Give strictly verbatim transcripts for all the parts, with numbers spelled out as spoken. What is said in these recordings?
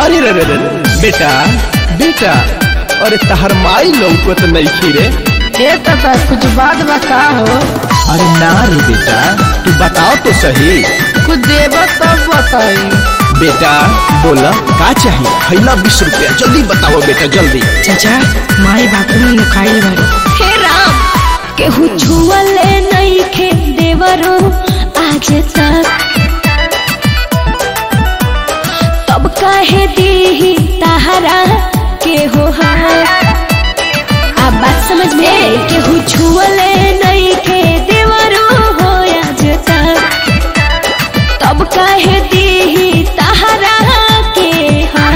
अरे रे रे रे बेटा बेटा अरे तहर माई लौकत नहीं खीरे। ए तता कुछ बात बता हो। अरे ना रे बेटा तू बताओ तो सही। कुछ देबो तब बताई। बेटा बोला का चाहिए? फैला बीस रुपया जल्दी बताओ बेटा जल्दी। चाचा माई बाथरूम में लुकाई बाड़ी। हे राम केहू छुअले नहीं खे देवरो आज तक, तब काहे दीही तहरा के हो अब बात समझ में आई। केहू छुअले नहीं खे देवरो हो आज तक, तब काहे दीही तहरा के हो।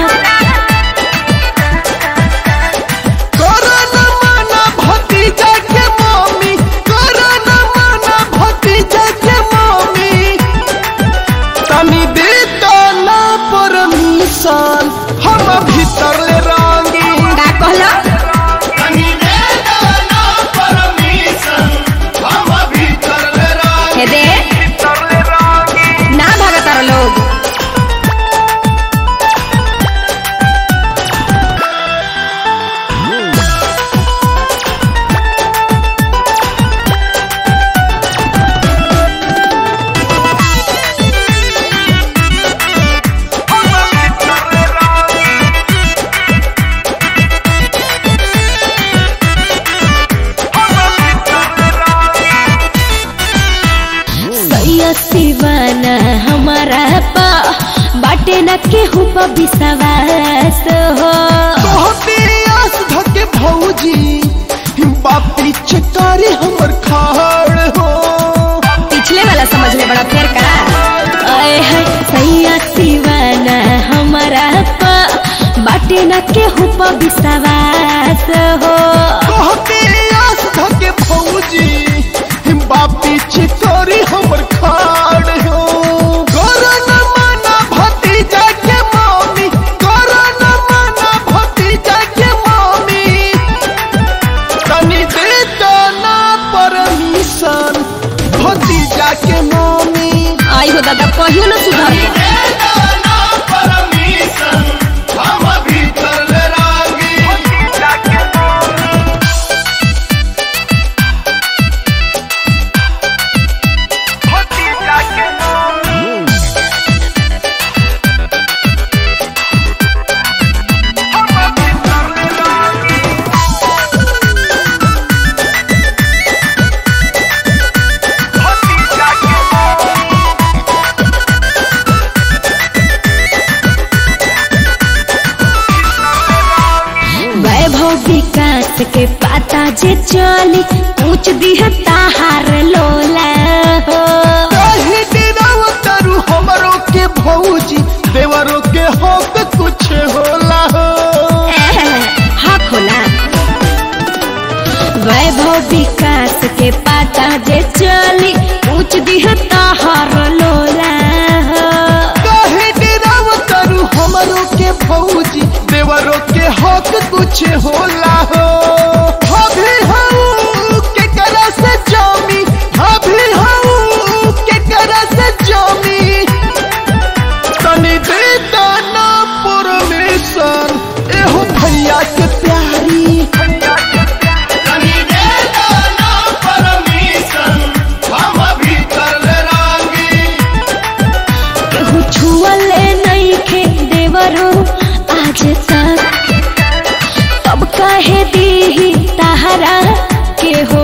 हम भीतर ले रंगी का कहला? हे दे ना भागत तारा लोग। सिवाना हमारा पा बाटे न केहू पा विश्वास हो। आस धके भौजी बापी चकारी हमर खाड़ हो। पिछले वाला समझ ले बड़ा फेर का। आए है सैया सिवाना हमारा पा बाटे न केहू पा विश्वास हो। आस धके भौजी बापी चकारी हमर खाड़ हो। करन मना भतीजा के मम्मी, करन मना भतीजा के मम्मी, तनी दे दो ना परमिशन भतीजा के मम्मी। आई हो दादा कहियो ना सुधार। विकास के पाता जे चली पूछ दिह ताहार लोला हो। कहीं दिनाव करू हमरो के भौजी देवरो के हक कुछ होला हो। हक होला वैभव विकास के पाता जे चली पूछ दिह ताहार लोला हो। कहीं दिनाव करू हमरो के भौजी देवरो के हक कुछ होला हो। भाभी हूँ के करा से जामी, भाभी हूँ के करा से जामी, तनी दे दाना परमिशन एहो भैया के प्यारी। तनी दे दाना परमिशन हम भीतर ले रंगी। केहू छुअले नहीं खे देवरो आज तक, तब काहे दीही तहरा के हो।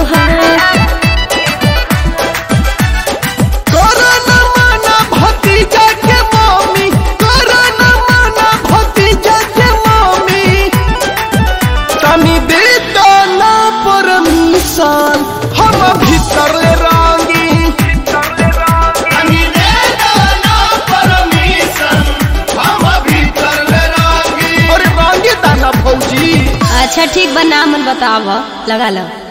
करन मना भतीजा के मम्मी, करन मना भतीजा के मम्मी, तनी दे दो ना परमिशन हम भीतर ले रंगी। तनी दे दो ना परमिशन हम भीतर ले रंगी। अरे रंगी दाना भौजी। अच्छा ठीक बा नाम बताव लगा लो।